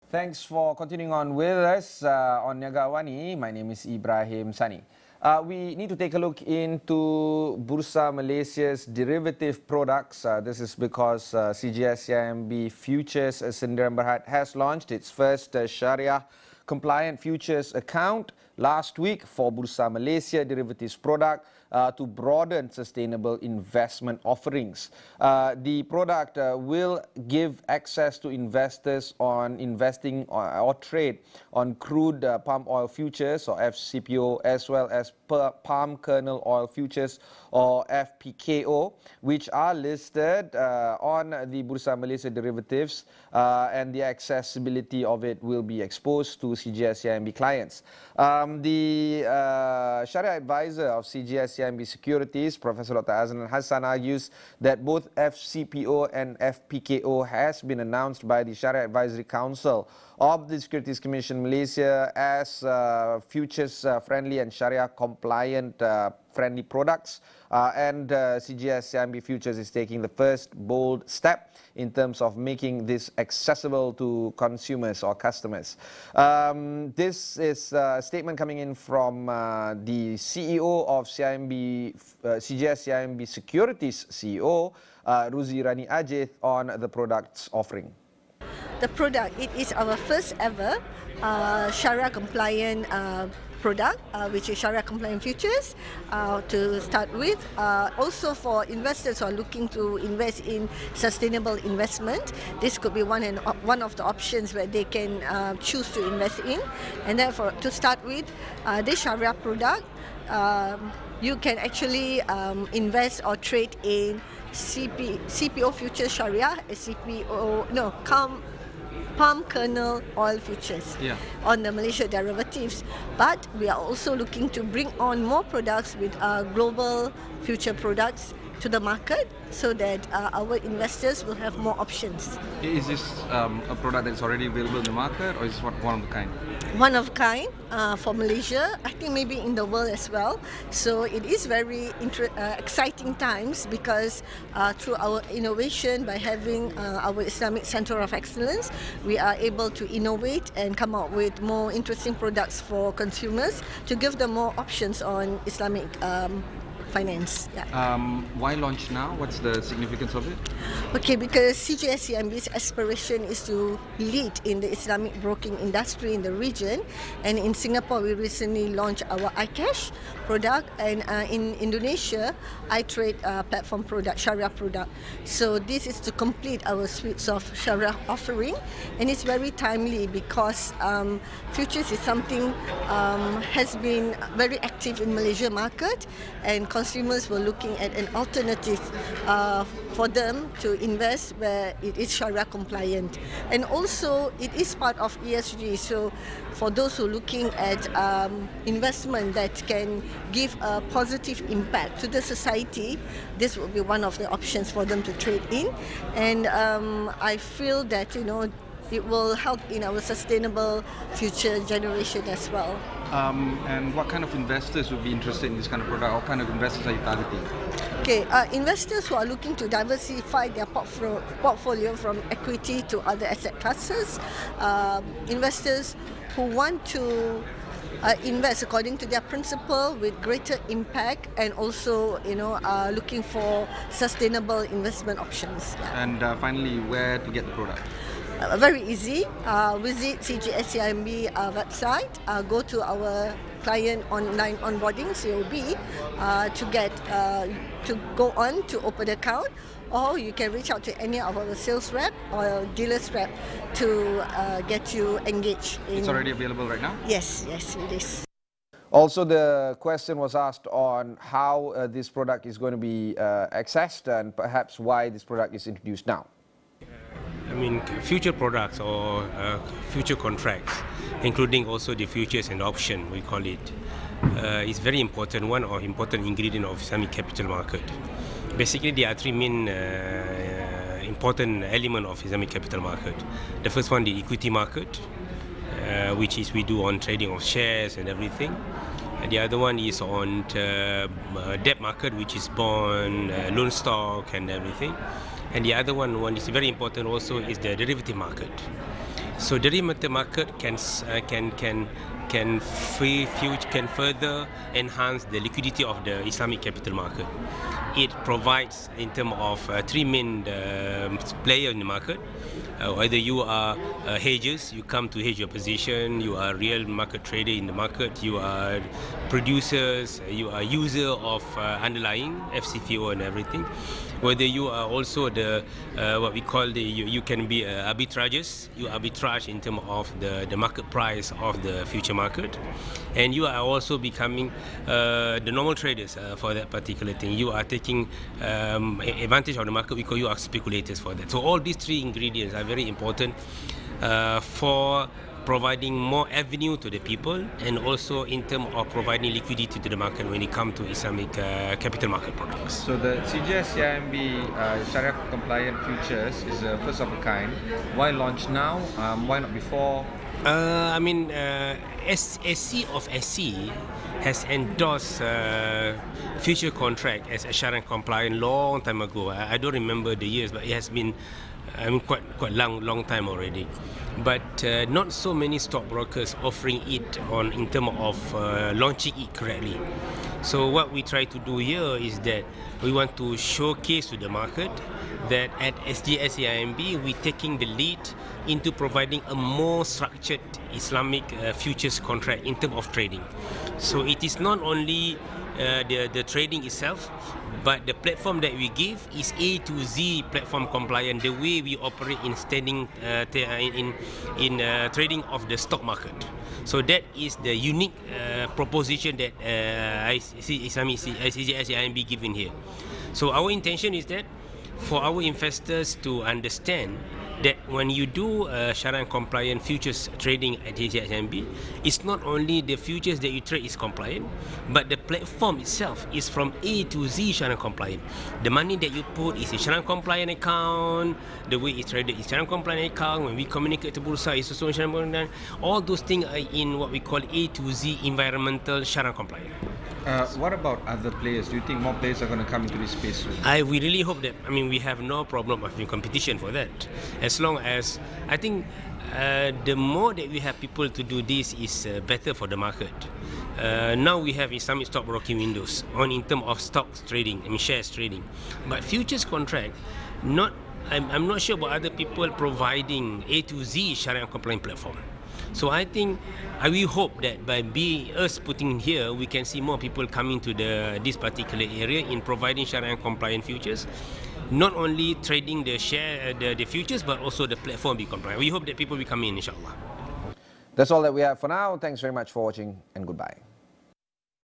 Thanks for continuing on with us on Niaga Awani. My name is Ibrahim Sani. We need to take a look into Bursa Malaysia's derivative products. This is because CGS-CIMB Futures Sdn Bhd has launched its first Sharia compliant futures account last week for Bursa Malaysia derivatives product to broaden sustainable investment offerings. The product will give access to investors on investing or trade on crude palm oil futures or FCPO, as well as palm kernel oil futures or FPKO, which are listed on the Bursa Malaysia derivatives, and the accessibility of it will be exposed to CGS-CIMB clients. The Sharia advisor of CGS-CIMB Securities, Professor Dr. Azlan Hassan, argues that both FCPO and FPKO has been announced by the Sharia Advisory Council of the Securities Commission Malaysia as futures friendly and Sharia compliant friendly products, and CGS-CIMB Futures is taking the first bold step in terms of making this accessible to consumers or customers. This is a statement coming in from the CEO of CGS-CIMB Securities CEO, Ruzi Rani Ajith, on the product's offering. The product, it is our first ever Sharia compliant product, which is Sharia compliant futures to start with. Also for investors who are looking to invest in sustainable investment, this could be one of the options where they can choose to invest in. And therefore, to start with, this Sharia product, you can actually invest or trade in CPO futures Sharia, palm kernel oil futures on the Malaysia derivatives. But we are also looking to bring on more products with global future products to the market so that our investors will have more options. Is this a product that's already available in the market, or is it one of a kind? One of a kind for Malaysia, I think maybe in the world as well. So it is very exciting times because through our innovation, by having our Islamic Center of Excellence, we are able to innovate and come up with more interesting products for consumers to give them more options on Islamic finance. Why launch now? What's the significance of it? Okay, because CGS-CIMB's aspiration is to lead in the Islamic broking industry in the region, and in Singapore we recently launched our iCash product, and in Indonesia iTrade platform product, Sharia product. So this is to complete our suites of Sharia offering, and it's very timely because futures is something has been very active in Malaysia market, and consumers were looking at an alternative for them to invest where it is Sharia compliant. And also it is part of ESG, so for those who are looking at investment that can give a positive impact to the society, this will be one of the options for them to trade in. And I feel that it will help in our sustainable future generation as well. And what kind of investors would be interested in this kind of product? What kind of investors are you targeting? Okay, investors who are looking to diversify their portfolio from equity to other asset classes, investors who want to invest according to their principle with greater impact, and also looking for sustainable investment options. And finally, where to get the product? Very easy. Visit CGS-CIMB website. Go to our client online onboarding (COB) to go on to open account, or you can reach out to any of our sales rep or dealers rep to get you engaged. It's already available right now? Yes, it is. Also, the question was asked on how this product is going to be accessed, and perhaps why this product is introduced now. Future products or future contracts, including also the futures and option, we call it, is very important, one or important ingredient of Islamic capital market. Basically, there are three main important elements of Islamic capital market. The first one, the equity market, which is we do on trading of shares and everything. And the other one is on debt market, which is bond, loan stock and everything. And the other one is very important also, is the derivative market. So derivative market can further enhance the liquidity of the Islamic capital market. It provides, in terms of three main players in the market. Whether you are hedgers, you come to hedge your position, you are real market trader in the market, you are producers, you are user of underlying FCFO and everything. Whether you are also the what we call you can be arbitragers, you arbitrage in terms of the market price of the future market, and you are also becoming the normal traders for that particular thing. You are taking advantage of the market because you are speculators for that. So all these three ingredients are very important for providing more avenue to the people, and also in terms of providing liquidity to the market when it comes to Islamic capital market products. So the CGS CIMB Sharia compliant futures is the first of a kind. Why launch now? Why not before? SC of SC has endorsed future contract as a Sharia compliant long time ago. I don't remember the years, but it has been quite long time already. But not so many stockbrokers offering it in terms of launching it correctly. So what we try to do here is that we want to showcase to the market that at SGS CIMB we're taking the lead into providing a more structured Islamic futures contract in terms of trading. So it is not only the trading itself, but the platform that we give is A to Z platform compliant, the way we operate in trading of the stock market. So that is the unique proposition that CGS CIMB given here. So our intention is that for our investors to understand that when you do Sharia compliant futures trading at CGS, it's not only the futures that you trade is compliant, but the platform itself is from A to Z Sharia compliant. The money that you put is a Sharia compliant account, the way it's traded is Sharia compliant account, when we communicate to Bursa it's also Sharia compliant. All those things are in what we call A to Z environmental Sharia compliant. What about other players? Do you think more players are going to come into this space soon? We really hope that. We have no problem of competition for that. As long as, I think the more that we have people to do this is better for the market. Now we have Islamic stockbroking windows in terms of stocks trading, shares trading. But futures contract, I'm not sure about other people providing A to Z Sharia compliant platform. So I think, we hope that by us putting here, we can see more people coming to this particular area in providing Sharia compliant futures, not only trading the futures, but also the platform be compliant. We hope that people will come in, inshallah. That's all that we have for now. Thanks very much for watching, and goodbye.